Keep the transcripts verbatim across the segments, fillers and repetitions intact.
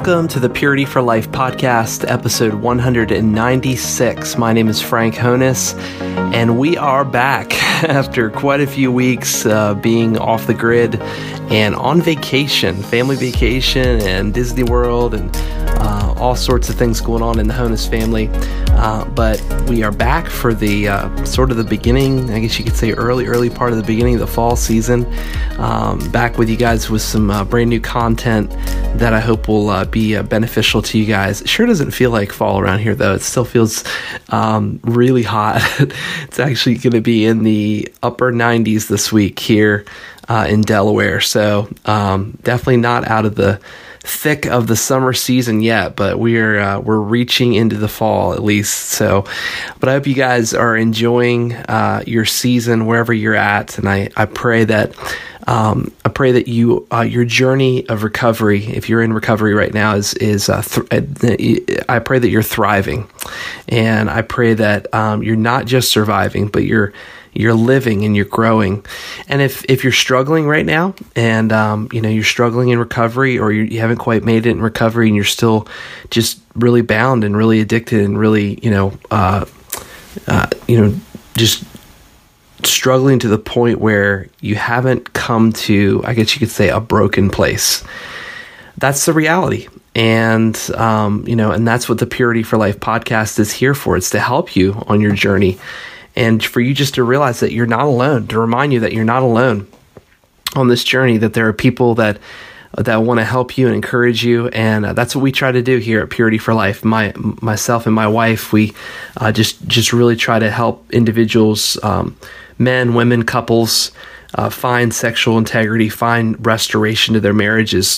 Welcome to the Purity for Life podcast, episode one hundred ninety-six. My name is Frank Honus, and we are back after quite a few weeks uh, being off the grid and on vacation, family vacation and Disney World and uh, all sorts of things going on in the Honus family. Uh, but we are back for the uh, sort of the beginning, I guess you could say early, early part of the beginning of the fall season. Um, back with you guys with some uh, brand new content that I hope will uh, be uh, beneficial to you guys. It sure doesn't feel like fall around here, though. It still feels um, really hot. It's actually going to be in the upper nineties this week here uh, in Delaware. So um, definitely not out of the thick of the summer season yet, but we're uh, we're reaching into the fall at least. So, but I hope you guys are enjoying uh, your season wherever you're at, and I I pray that um, I pray that you uh, your journey of recovery, if you're in recovery right now, is is uh, th- I pray that you're thriving, and I pray that um, you're not just surviving, but you're You're living and you're growing. And if, if you're struggling right now and, um, you know, you're struggling in recovery, or you, you haven't quite made it in recovery and you're still just really bound and really addicted and really, you know, uh, uh, you know, just struggling to the point where you haven't come to, I guess you could say, a broken place. That's the reality. And, um, you know, and that's what the Purity for Life podcast is here for. It's to help you on your journey. And for you just to realize that you're not alone, to remind you that you're not alone on this journey, that there are people that that want to help you and encourage you. And uh, that's what we try to do here at Purity for Life. My myself and my wife, we uh, just, just really try to help individuals, um, men, women, couples, uh, find sexual integrity, find restoration to their marriages.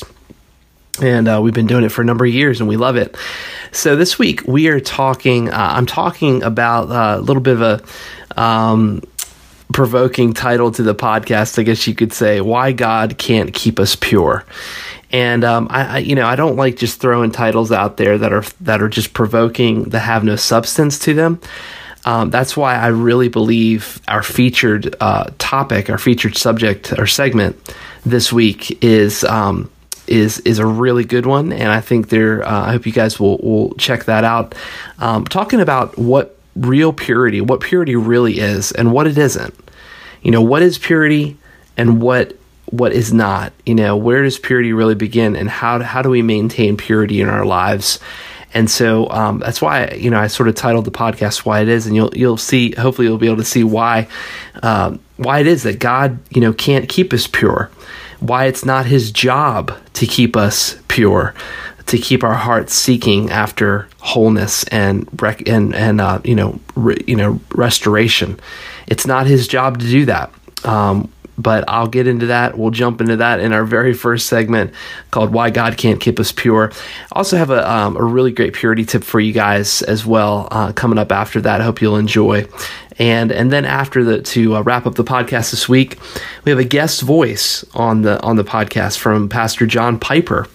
And uh, we've been doing it for a number of years, and we love it. So this week we are talking. Uh, I'm talking about uh, a little bit of a um, provoking title to the podcast, I guess you could say, "Why God Can't Keep Us Pure." And um, I, I, you know, I don't like just throwing titles out there that are that are just provoking, that have no substance to them. Um, that's why I really believe our featured uh, topic, our featured subject or segment this week is. Um, is is a really good one, and I think there. Uh, I hope you guys will will check that out. Um, talking about what real purity, what purity really is, and what it isn't. You know, what is purity, and what what is not. You know, where does purity really begin, and how how do we maintain purity in our lives? And so um, that's why you know I sort of titled the podcast "Why It Is," and you'll you'll see. Hopefully, you'll be able to see why um, why it is that God you know can't keep us pure. Why it's not his job to keep us pure, to keep our hearts seeking after wholeness and rec- and and uh, you know re- you know restoration. It's not his job to do that. Um, but I'll get into that. We'll jump into that in our very first segment called "Why God Can't Keep Us Pure." I also have a um, a really great purity tip for you guys as well uh, coming up after that. I hope you'll enjoy. And and then after the to uh, wrap up the podcast this week, we have a guest voice on the on the podcast from Pastor John Piper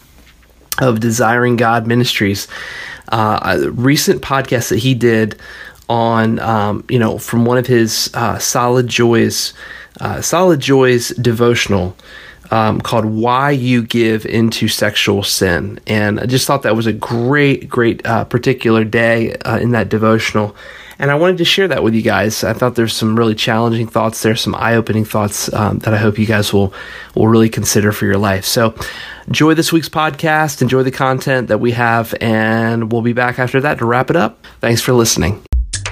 of Desiring God Ministries. Uh, a recent podcast that he did on um, you know from one of his uh, Solid Joys uh, Solid Joys devotional um, called "Why You Give Into Sexual Sin," and I just thought that was a great great uh, particular day uh, in that devotional. And I wanted to share that with you guys. I thought there's some really challenging thoughts there, some eye-opening thoughts um, that I hope you guys will will really consider for your life. So enjoy this week's podcast, enjoy the content that we have, and we'll be back after that to wrap it up. Thanks for listening.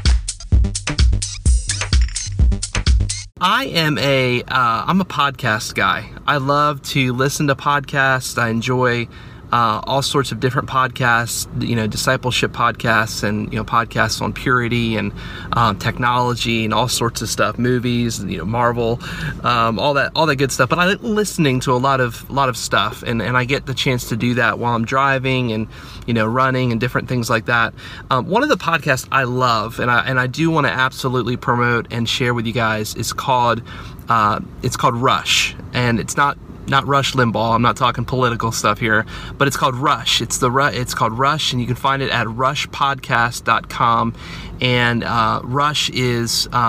I am a uh, I'm a podcast guy. I love to listen to podcasts. I enjoy Uh, all sorts of different podcasts, you know, discipleship podcasts and, you know, podcasts on purity and um, technology and all sorts of stuff, movies, you know, Marvel, um, all that, all that good stuff. But I like listening to a lot of, lot of stuff, and, and I get the chance to do that while I'm driving and, you know, running and different things like that. Um, one of the podcasts I love, and I and I do want to absolutely promote and share with you guys, is called, uh, it's called Rush, and it's not. Not Rush Limbaugh. I'm not talking political stuff here, but it's called Rush. It's the it's called Rush, and you can find it at rush podcast dot com. And uh, Rush is um,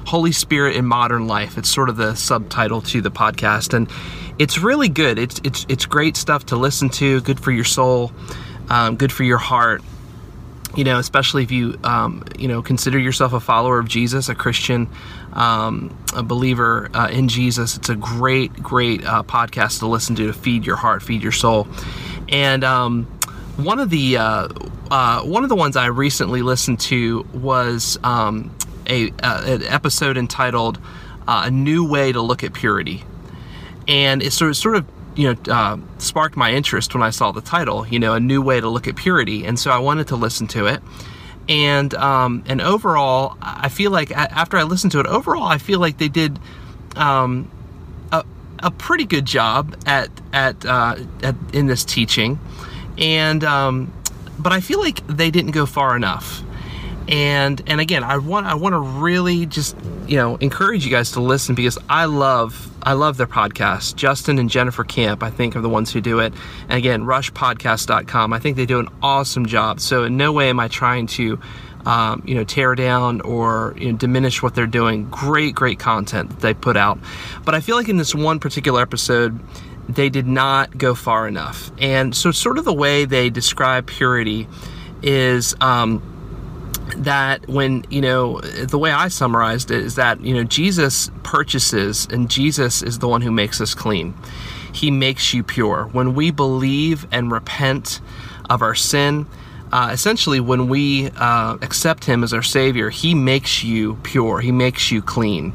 Holy Spirit in Modern Life. It's sort of the subtitle to the podcast, and it's really good. It's it's it's great stuff to listen to. Good for your soul, um, good for your heart. You know, especially if you um, you know consider yourself a follower of Jesus, a Christian, um, a believer uh, in Jesus. It's a great, great uh, podcast to listen to to feed your heart, feed your soul. And um, one of the uh, uh, one of the ones I recently listened to was um, a uh, an episode entitled uh, "A New Way to Look at Purity," and it sort of sort of you know uh, sparked my interest when I saw the title. You know, a new way to look at purity, and so I wanted to listen to it. And um, and overall, I feel like after I listened to it, overall I feel like they did um, a a pretty good job at at, uh, at in this teaching, and um, but I feel like they didn't go far enough. And and again, I want I want to really just you know encourage you guys to listen, because I love I love their podcast. Justin and Jennifer Camp, I think, are the ones who do it. And again, rush podcast dot com. I think they do an awesome job. So in no way am I trying to um, you know tear down or you know, diminish what they're doing. Great, great content that they put out. But I feel like in this one particular episode, they did not go far enough. And so sort of the way they describe purity is um, that when, you know, the way I summarized it is that, you know, Jesus purchases, and Jesus is the one who makes us clean. He makes you pure. When we believe and repent of our sin, uh, essentially when we uh, accept him as our Savior, he makes you pure. He makes you clean.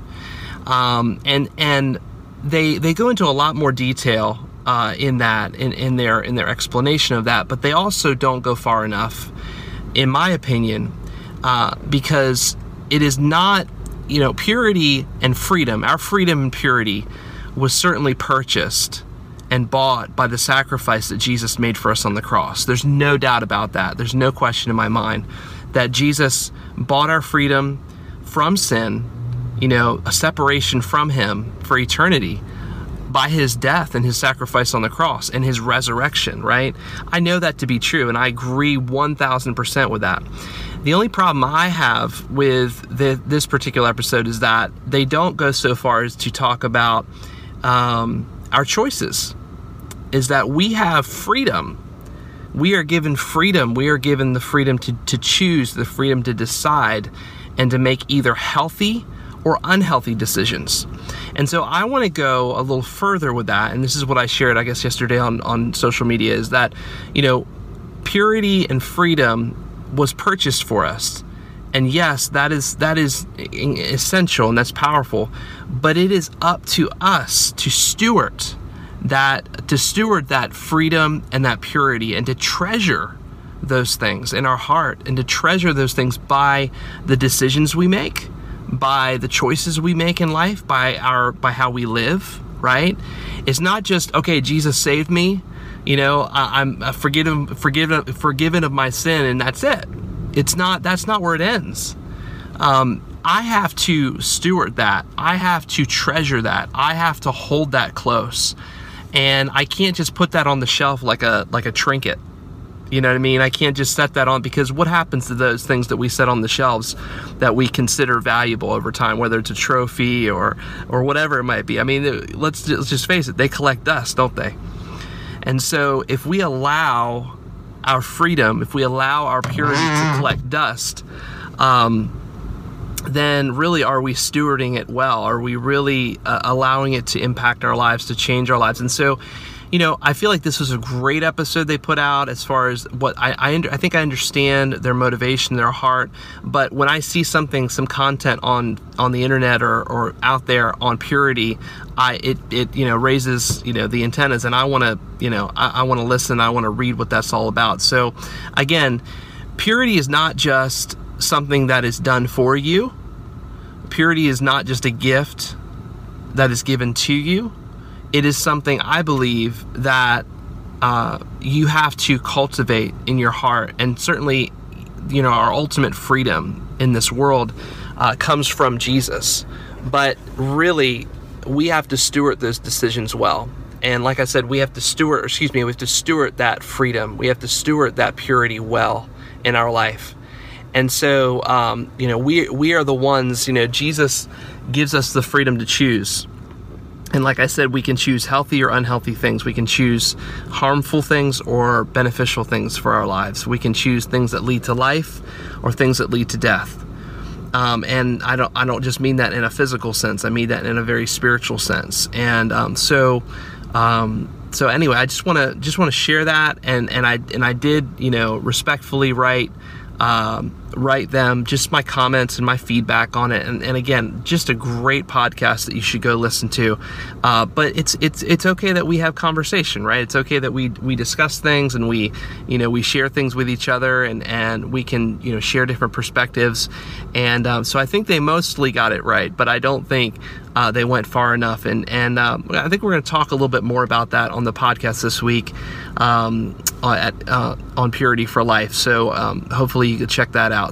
Um, and and they they go into a lot more detail uh, in that, in, in their in their explanation of that, but they also don't go far enough, in my opinion, Uh, because it is not, you know, purity and freedom. Our freedom and purity was certainly purchased and bought by the sacrifice that Jesus made for us on the cross. There's no doubt about that. There's no question in my mind that Jesus bought our freedom from sin, you know, a separation from him for eternity, by his death and his sacrifice on the cross and his resurrection, right? I know that to be true, and I agree one thousand percent with that. The only problem I have with the, this particular episode is that they don't go so far as to talk about um, our choices, is that we have freedom. We are given freedom. We are given the freedom to, to choose, the freedom to decide, and to make either healthy or unhealthy decisions. And so I want to go a little further with that, and this is what I shared, I guess, yesterday on, on social media, is that, you know, purity and freedom was purchased for us. And yes, that is that is essential, and that's powerful, but it is up to us to steward that, to steward that freedom and that purity, and to treasure those things in our heart, and to treasure those things by the decisions we make, by the choices we make in life, by our by how we live, right? It's not just, okay, Jesus saved me, you know, I, I'm forgiven, forgiven, forgiven of my sin, and that's it. It's not. That's not where it ends. Um, I have to steward that. I have to treasure that. I have to hold that close, and I can't just put that on the shelf like a like a trinket. You know what I mean? I can't just set that on, because what happens to those things that we set on the shelves that we consider valuable over time, whether it's a trophy or or whatever it might be? I mean, let's, let's just face it, they collect dust, don't they? And so if we allow our freedom, if we allow our purity to collect dust, um, then really, are we stewarding it well? Are we really uh, allowing it to impact our lives, to change our lives? And so, you know, I feel like this was a great episode they put out, as far as what I I, under, I think I understand their motivation, their heart. But when I see something, some content on on the internet or, or out there on purity, I it it you know raises you know the antennas, and I want to you know I, I want to listen. I want to read what that's all about. So again, purity is not just something that is done for you. Purity is not just a gift that is given to you. It is something, I believe, that uh, you have to cultivate in your heart. And certainly, you know, our ultimate freedom in this world uh, comes from Jesus. But really, we have to steward those decisions well. And like I said, we have to steward, excuse me, we have to steward that freedom. We have to steward that purity well in our life. And so, um, you know, we we are the ones, you know, Jesus gives us the freedom to choose. And like I said, we can choose healthy or unhealthy things. We can choose harmful things or beneficial things for our lives. We can choose things that lead to life or things that lead to death. Um, and I don't I don't just mean that in a physical sense. I mean that in a very spiritual sense. And um, so um, so anyway, I just want to just want to share that. And and I and I did, you know, respectfully write. Um, write them, just my comments and my feedback on it. And, and again, just a great podcast that you should go listen to. Uh, but it's, it's, it's okay that we have conversation, right? It's okay that we, we discuss things and we, you know, we share things with each other and, and we can, you know, share different perspectives. And, um, so I think they mostly got it right, but I don't think, uh, they went far enough. And, and, um, I think we're going to talk a little bit more about that on the podcast this week, um, at, uh, on Purity for Life. So, um, hopefully you can check that out.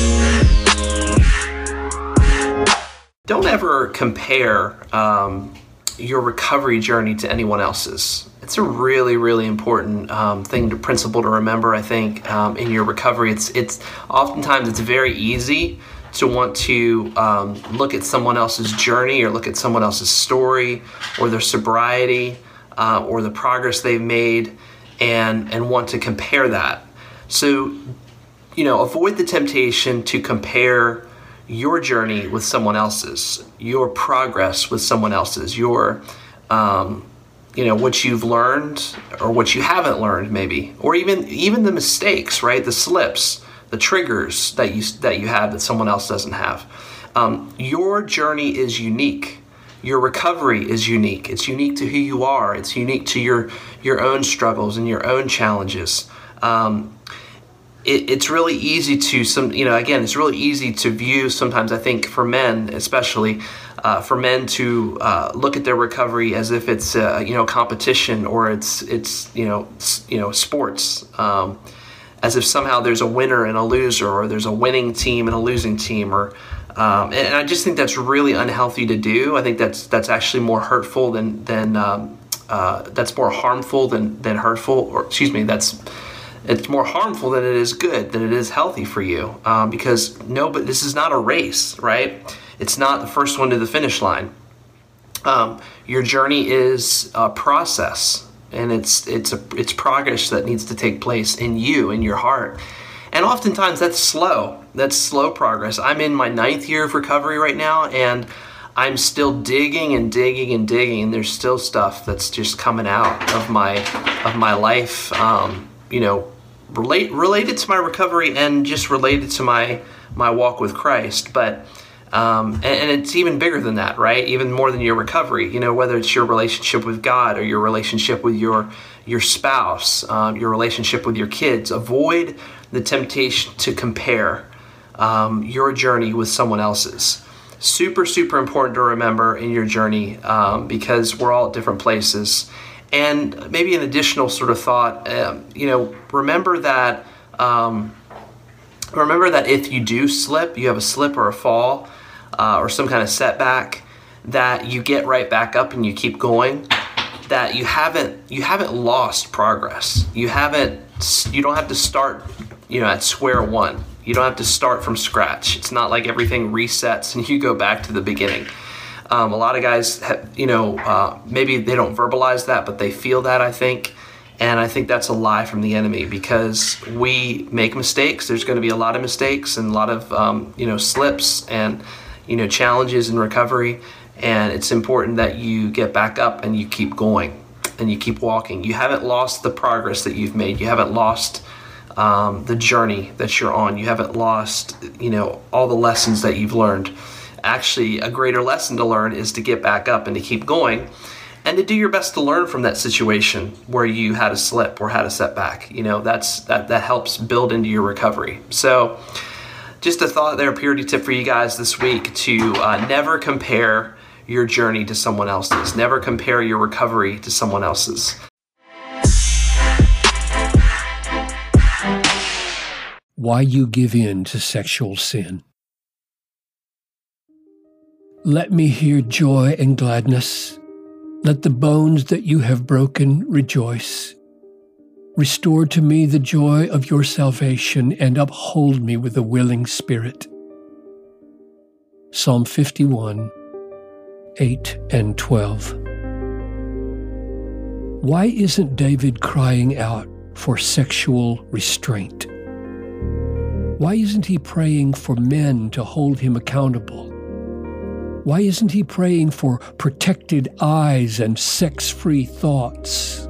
Don't ever compare um, your recovery journey to anyone else's. It's a really, really important um, thing to principle to remember. I think um, in your recovery, it's it's oftentimes it's very easy to want to um, look at someone else's journey or look at someone else's story or their sobriety uh, or the progress they've made and and want to compare that. So, you know, avoid the temptation to compare your journey with someone else's, your progress with someone else's, your, um, you know, what you've learned or what you haven't learned maybe, or even even the mistakes, right? The slips, the triggers that you that you have that someone else doesn't have. Um, your journey is unique. Your recovery is unique. It's unique to who you are. It's unique to your your own struggles and your own challenges. Um, It, it's really easy to some, you know, again, it's really easy to view sometimes, I think for men, especially uh, for men to uh, look at their recovery as if it's, uh, you know, competition or it's, it's, you know, you know, sports, um, as if somehow there's a winner and a loser or there's a winning team and a losing team or, um, and, and I just think that's really unhealthy to do. I think that's, that's actually more hurtful than, than, um, uh, that's more harmful than, than hurtful, or excuse me, that's, it's more harmful than it is good, than it is healthy for you. Um, because no, but this is not a race, right? It's not the first one to the finish line. Um, your journey is a process, and it's it's a it's progress that needs to take place in you, in your heart. And oftentimes that's slow. That's slow progress. I'm in my ninth year of recovery right now, and I'm still digging and digging and digging, and there's still stuff that's just coming out of my of my life. Um, you know. Relate, related to my recovery and just related to my my walk with Christ, but um, and, and it's even bigger than that, right? Even more than your recovery. You know, whether it's your relationship with God or your relationship with your your spouse, um, your relationship with your kids. Avoid the temptation to compare um, your journey with someone else's. Super, super important to remember in your journey um, because we're all at different places. And maybe an additional sort of thought, um, you know, remember that um, remember that if you do slip, you have a slip or a fall uh, or some kind of setback, that you get right back up and you keep going. That you haven't you haven't lost progress. You haven't you don't have to start, you know, at square one. You don't have to start from scratch. It's not like everything resets and you go back to the beginning. Um, a lot of guys, have, you know, uh, maybe they don't verbalize that, but they feel that, I think. And I think that's a lie from the enemy because we make mistakes. There's going to be a lot of mistakes and a lot of, um, you know, slips and, you know, challenges in recovery. And it's important that you get back up and you keep going and you keep walking. You haven't lost the progress that you've made. You haven't lost um, the journey that you're on. You haven't lost, you know, all the lessons that you've learned. Actually, a greater lesson to learn is to get back up and to keep going and to do your best to learn from that situation where you had a slip or had a setback. You know, that's that, that helps build into your recovery. So just a thought there, a purity tip for you guys this week to uh, never compare your journey to someone else's. Never compare your recovery to someone else's. Why you give in to sexual sin. Let me hear joy and gladness. Let the bones that you have broken rejoice. Restore to me the joy of your salvation and uphold me with a willing spirit. Psalm fifty-one, eight and twelve. Why isn't David crying out for sexual restraint? Why isn't he praying for men to hold him accountable? Why isn't he praying for protected eyes and sex-free thoughts?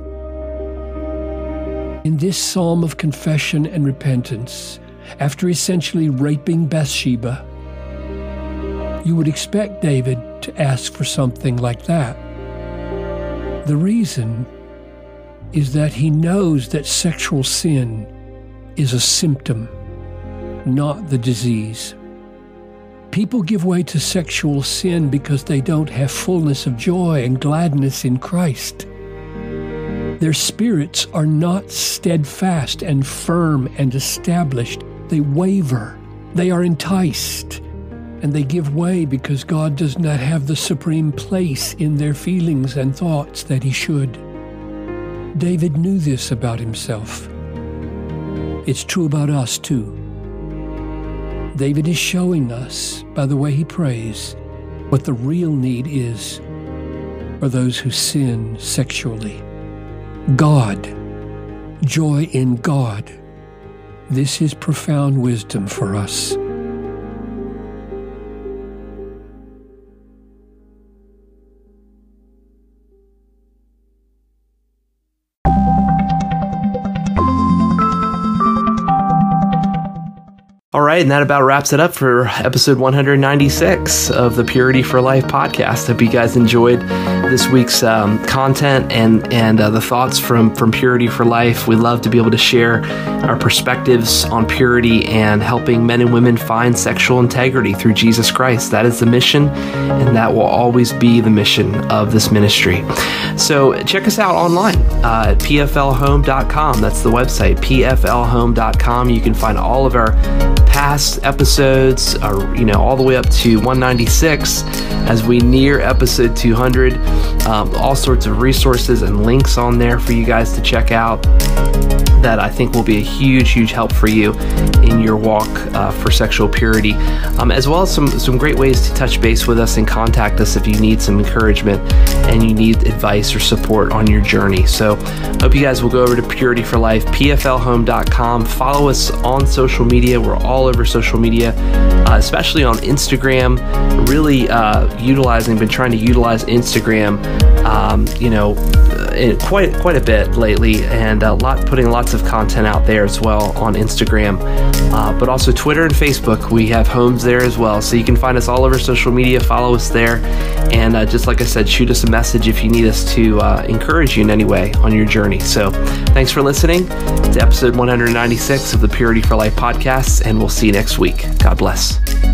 In this psalm of confession and repentance, after essentially raping Bathsheba, you would expect David to ask for something like that. The reason is that he knows that sexual sin is a symptom, not the disease. People give way to sexual sin because they don't have fullness of joy and gladness in Christ. Their spirits are not steadfast and firm and established. They waver. They are enticed. And they give way because God does not have the supreme place in their feelings and thoughts that he should. David knew this about himself. It's true about us too. David is showing us, by the way he prays, what the real need is for those who sin sexually. God, joy in God. This is profound wisdom for us. All right, and that about wraps it up for episode one hundred ninety-six of the Purity for Life podcast. Hope you guys enjoyed this week's um, content and and uh, the thoughts from from Purity for Life. We love to be able to share our perspectives on purity and helping men and women find sexual integrity through Jesus Christ. That is the mission, and that will always be the mission of this ministry. So check us out online uh, at p f l home dot com. That's the website, p f l home dot com. You can find all of our past episodes, are, you know, all the way up to one ninety-six as we near episode two hundred. Um, all sorts of resources and links on there for you guys to check out that I think will be a huge, huge help for you in your walk uh, for sexual purity, um, as well as some, some great ways to touch base with us and contact us if you need some encouragement and you need advice or support on your journey. So hope you guys will go over to Purity for Life, p f l home dot com. Follow us on social media. We're all over social media, uh, especially on Instagram. Really uh, utilizing, been trying to utilize Instagram, um, you know, in quite quite a bit lately, and a lot putting lots of content out there as well on Instagram, uh, but also Twitter and Facebook. We have homes there as well, so you can find us all over social media. Follow us there, and uh, just like I said, shoot us a message if you need us to uh, encourage you in any way on your journey. So thanks for listening to episode one hundred ninety-six of the Purity for Life podcast, and we'll see you next week. God bless.